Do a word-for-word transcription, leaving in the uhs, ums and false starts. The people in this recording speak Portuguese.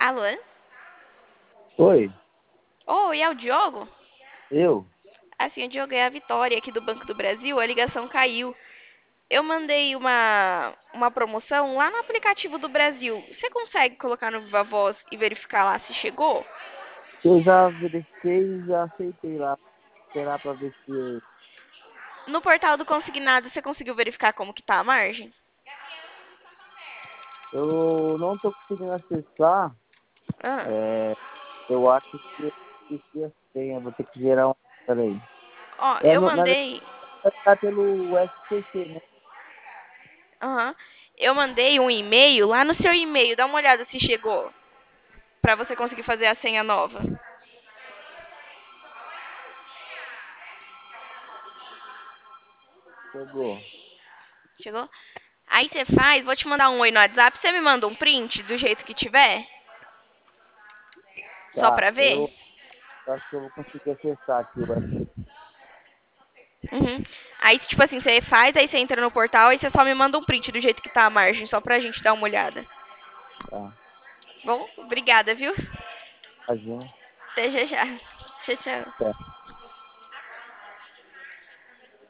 Alô? Oi, Oi, é o Diogo? eu? Assim, o Diogo é a Vitória aqui do Banco do Brasil, a ligação caiu. Eu mandei uma, uma promoção lá no aplicativo do Brasil. Você consegue colocar no Viva Voz e verificar lá se chegou? Eu já verifiquei e já aceitei lá. Esperar pra ver se No portal do Consignado, você conseguiu verificar como que tá a margem? eu não tô conseguindo acessar. Ah, É, eu acho que eu esqueci a senha, vou ter que gerar um. Peraí. ó, É, eu no, na verdade, mandei. tá pelo S C C, né? Aham. Eu mandei um e-mail lá no seu e-mail. Dá uma olhada se chegou. Pra você conseguir fazer a senha nova. Chegou. Chegou? Aí você faz, vou te mandar um oi no WhatsApp. Você me manda um print do jeito que tiver? Só Tá, pra ver? eu acho que eu vou conseguir acessar aqui o S C C. Uhum. Aí, tipo assim, você faz, aí você entra no portal e você só me manda um print do jeito que tá a margem, só pra gente dar uma olhada. Tá. Bom, obrigada, viu? Imagina. Até já já. Tchau, tchau. Certo.